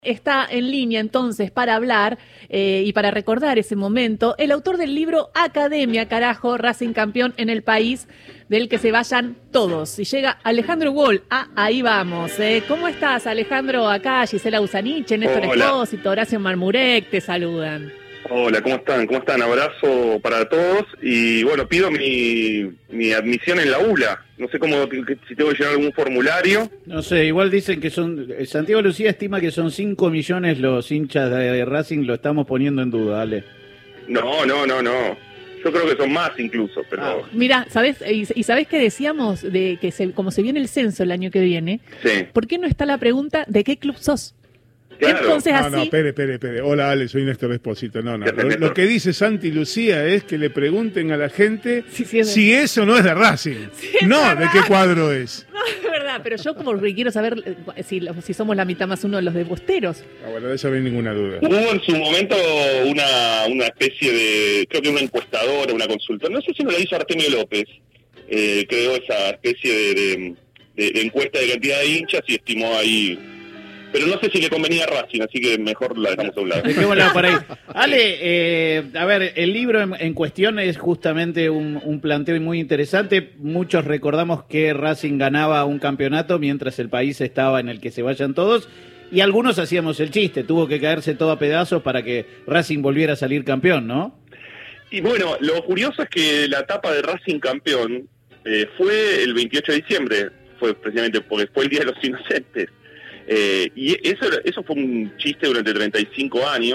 Está en línea entonces para hablar y para recordar ese momento, el autor del libro Academia, carajo, Racing campeón en el país del que se vayan todos. Y llega Alejandro Wall. Ahí vamos. ¿Cómo estás, Alejandro? Acá Gisela Usanich, Néstor Espósito, Horacio Marmurek, te saludan. Hola, ¿cómo están? ¿Cómo están? Abrazo para todos y bueno, pido mi admisión en la ULA. No sé si tengo que llenar algún formulario. No sé, igual dicen que Santiago Lucía estima que son 5 millones los hinchas de Racing, lo estamos poniendo en duda, Ale. No. Yo creo que son más incluso, pero... Mira, ¿sabés? ¿Y sabés qué decíamos? De que como se viene el censo el año que viene, sí. ¿Por qué no está la pregunta de qué club sos? Claro. Entonces, No, espere. Hola, Ale, soy Néstor Espósito. No. Lo que dice Santi Lucía es que le pregunten a la gente si eso no es de Racing. De qué cuadro es. No, es verdad, pero yo como que quiero saber si somos la mitad más uno de los de Bosteros. Bueno, de eso no hay ninguna duda. Hubo en su momento una especie de, creo que una encuestadora, una consultora, no sé si no la hizo Artemio López, creó esa especie de encuesta de cantidad de hinchas y estimó ahí... Pero no sé si le convenía a Racing, así que mejor la dejamos a un lado. Dejémosla por ahí. Ale, a ver, el libro en cuestión es justamente un planteo muy interesante. Muchos recordamos que Racing ganaba un campeonato mientras el país estaba en el que se vayan todos. Y algunos hacíamos el chiste, tuvo que caerse todo a pedazos para que Racing volviera a salir campeón, ¿no? Y bueno, lo curioso es que la etapa de Racing campeón fue el 28 de diciembre, fue precisamente porque fue el Día de los Inocentes. Y eso fue un chiste durante 35 años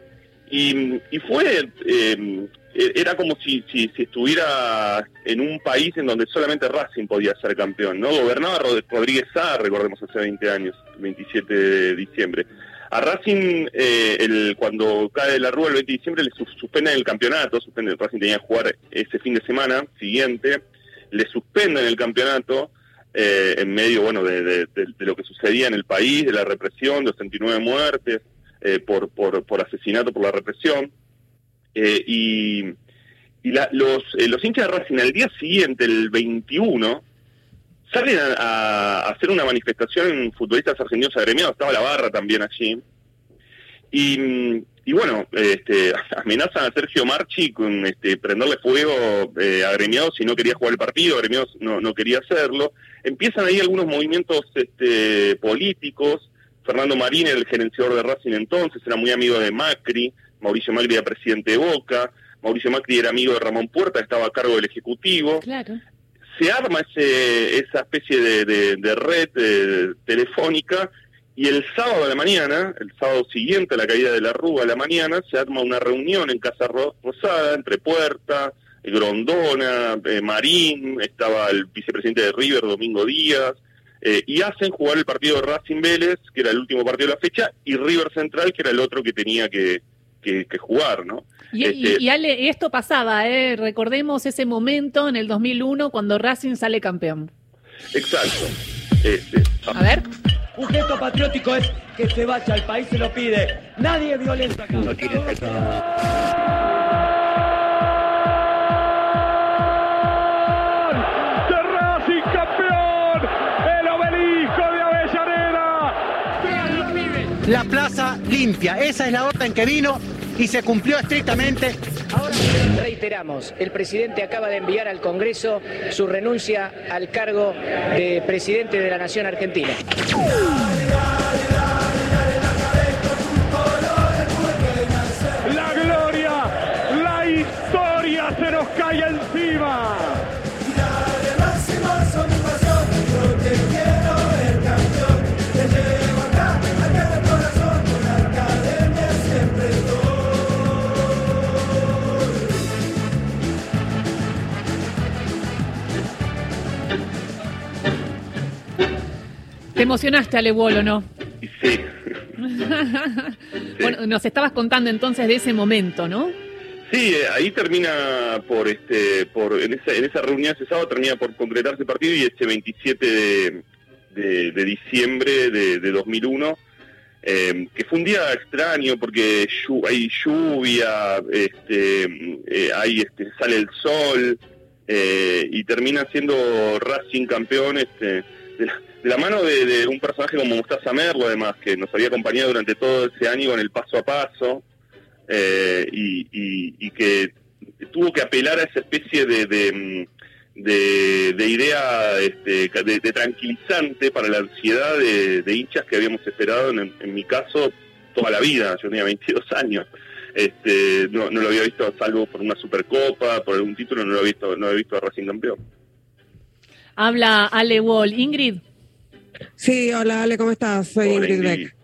y fue era como si estuviera en un país en donde solamente Racing podía ser campeón, ¿no? Gobernaba Rodríguez Sá, recordemos, hace 20 años, el 27 de diciembre. A Racing, cuando cae la Rúa el 20 de diciembre, le suspenden el campeonato, Racing tenía que jugar ese fin de semana siguiente, le suspenden el campeonato, en medio, bueno, de lo que sucedía en el país, de la represión, de los 69 muertes, por asesinato, por la represión, los hinchas de Racing al día siguiente, el 21, salen a hacer una manifestación en futbolistas argentinos agremiados, estaba la barra también allí, y bueno, amenazan a Sergio Marchi con prenderle fuego a Agremiados si no quería jugar el partido, Agremiados no quería hacerlo. Empiezan ahí algunos movimientos políticos. Fernando Marín, el gerenciador de Racing entonces, era muy amigo de Macri. Mauricio Macri era presidente de Boca. Mauricio Macri era amigo de Ramón Puerta, estaba a cargo del Ejecutivo. Claro. Se arma esa especie de red telefónica. Y el sábado a la mañana, el sábado siguiente a la caída de la Rúa a la mañana, se arma una reunión en Casa Rosada, entre Puerta, Grondona, Marín, estaba el vicepresidente de River, Domingo Díaz, y hacen jugar el partido de Racing Vélez, que era el último partido de la fecha, y River Central, que era el otro que tenía que jugar, ¿no? Y Ale, esto pasaba, recordemos ese momento en el 2001 cuando Racing sale campeón. Exacto. A ver... Un gesto patriótico es que se vaya, el país se lo pide. Nadie violenta acá. No tiene Racing campeón, el obelisco de Avellaneda. La plaza limpia, esa es la orden que vino y se cumplió estrictamente. Ahora reiteramos, el presidente acaba de enviar al Congreso su renuncia al cargo de presidente de la Nación Argentina. La gloria, la historia se nos cae encima. ¿Te emocionaste, Ale Wall, o no? Sí. Bueno, nos estabas contando entonces de ese momento, ¿no? Sí, ahí termina en esa reunión ese sábado termina por concretarse el partido y ese 27 de diciembre de 2001, que fue un día extraño porque hay lluvia, sale el sol, y termina siendo Racing campeón de la mano de un personaje como Mostaza Merlo, además, que nos había acompañado durante todo ese año con el paso a paso, y que tuvo que apelar a esa especie de idea de tranquilizante para la ansiedad de hinchas que habíamos esperado, en mi caso, toda la vida. Yo tenía 22 años. No lo había visto, salvo por una Supercopa, por algún título, no había visto a Racing campeón. Habla Ale Wall. Ingrid. Sí, hola Ale, ¿cómo estás? Soy Hola, Ingrid Beck.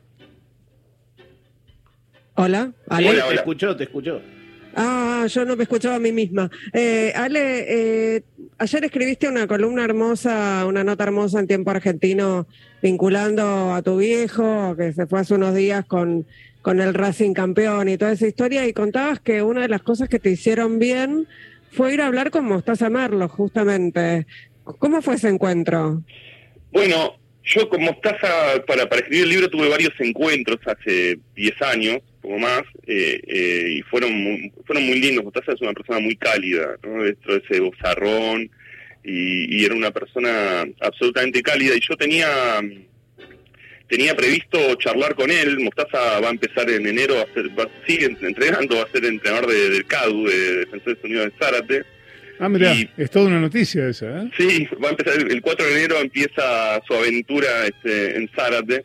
Hola, Ale. Hola. Te escuchó. Yo no me escuchaba a mí misma. Ale, ayer escribiste una columna hermosa, una nota hermosa en Tiempo Argentino, vinculando a tu viejo, que se fue hace unos días con el Racing campeón y toda esa historia, y contabas que una de las cosas que te hicieron bien fue ir a hablar con Mostaza Merlo, justamente. ¿Cómo fue ese encuentro? Bueno, yo con Mostaza, para escribir el libro, tuve varios encuentros hace 10 años, poco más, y fueron muy lindos. Mostaza es una persona muy cálida, ¿no? Dentro de ese bozarrón, y era una persona absolutamente cálida, y yo tenía previsto charlar con él. Mostaza va a empezar en enero, sigue entrenando, va a ser entrenador del CADU, de Defensores Unidos de Zárate. Mirá, es toda una noticia esa, ¿eh? Sí, va a empezar el 4 de enero, empieza su aventura en Zárate.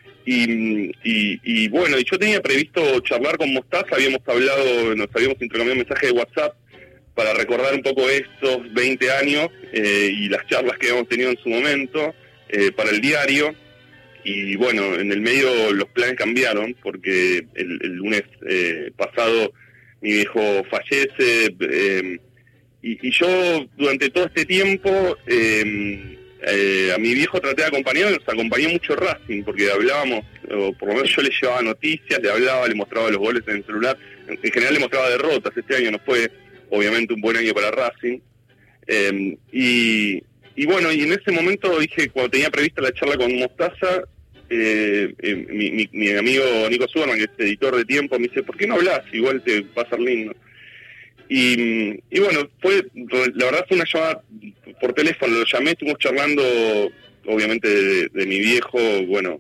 Y bueno, y yo tenía previsto charlar con Mostaza, nos habíamos intercambiado mensajes de WhatsApp para recordar un poco estos 20 años y las charlas que habíamos tenido en su momento para el diario. Y bueno, en el medio los planes cambiaron, porque el lunes pasado mi viejo fallece, y yo durante todo este tiempo a mi viejo traté de acompañar, nos acompañó mucho Racing, porque hablábamos, o por lo menos yo le llevaba noticias, le mostraba los goles en el celular, en general le mostraba derrotas. Este año no fue obviamente un buen año para Racing, y bueno, y en ese momento dije, cuando tenía prevista la charla con Mostaza, mi amigo Nico Suberman, que es editor de Tiempo, me dice, ¿por qué no hablas? Igual te va a ser lindo. Y bueno, la verdad fue una llamada por teléfono, lo llamé, estuvimos charlando obviamente de mi viejo, bueno,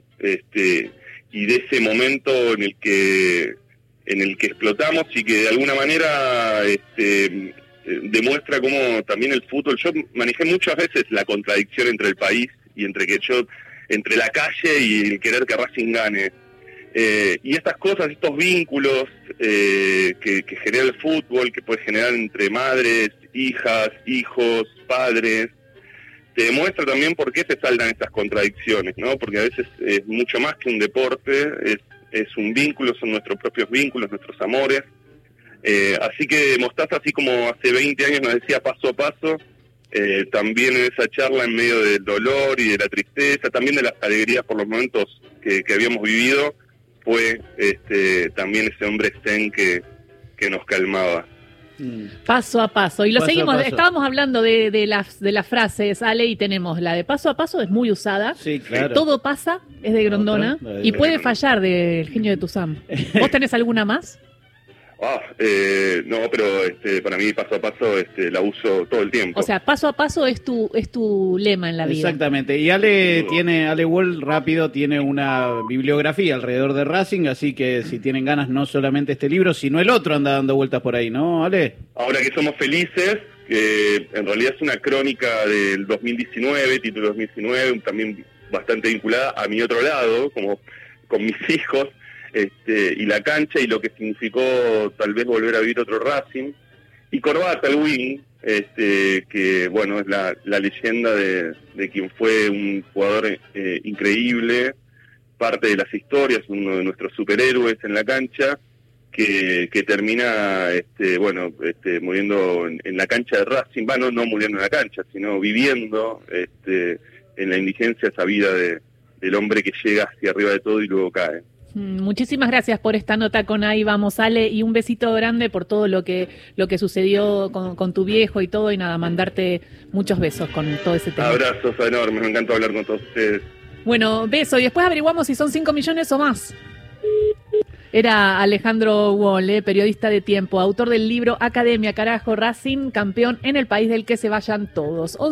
y de ese momento en el que explotamos, y que de alguna manera demuestra cómo también el fútbol, yo manejé muchas veces la contradicción entre el país y entre la calle y el querer que Racing gane. Y estas cosas, estos vínculos que genera el fútbol, que puede generar entre madres, hijas, hijos, padres, te demuestra también por qué se saldan estas contradicciones, ¿no? Porque a veces es mucho más que un deporte, es un vínculo, son nuestros propios vínculos, nuestros amores. Así que Mostaza, así como hace 20 años nos decía paso a paso, también en esa charla, en medio del dolor y de la tristeza, también de las alegrías por los momentos que habíamos vivido, fue también ese hombre zen que nos calmaba. Paso a paso. Y lo Paso seguimos, a paso. estábamos hablando de las frases, Ale, y tenemos la de paso a paso, es muy usada. Sí, claro. Todo pasa, es de Grondona. Otra, Y puede fallar, del Genio de Tuzán. ¿Vos tenés alguna más? No, pero para mí paso a paso la uso todo el tiempo. O sea, paso a paso es tu lema en la vida. Exactamente. Y Ale Wall rápido tiene una bibliografía alrededor de Racing, así que si tienen ganas, no solamente este libro, sino el otro anda dando vueltas por ahí, ¿no, Ale? Ahora que somos felices, que en realidad es una crónica del 2019, título 2019, también bastante vinculada a mi otro lado, como con mis hijos, y la cancha y lo que significó tal vez volver a vivir otro Racing, y Corbata, el wing, que bueno, es la leyenda de quien fue un jugador increíble, parte de las historias, uno de nuestros superhéroes en la cancha, que termina muriendo en la cancha de Racing, no muriendo en la cancha, sino viviendo en la indigencia esa vida del hombre que llega hacia arriba de todo y luego cae. Muchísimas gracias por esta nota con Ahí Vamos, Ale, y un besito grande por todo lo que sucedió con tu viejo y todo, y nada, mandarte muchos besos con todo ese tema. Abrazos enormes, me encanta hablar con todos ustedes. Bueno, beso, y después averiguamos si son 5 millones o más. Era Alejandro Wall, periodista de Tiempo, autor del libro Academia, carajo, Racing, campeón en el país del que se vayan todos.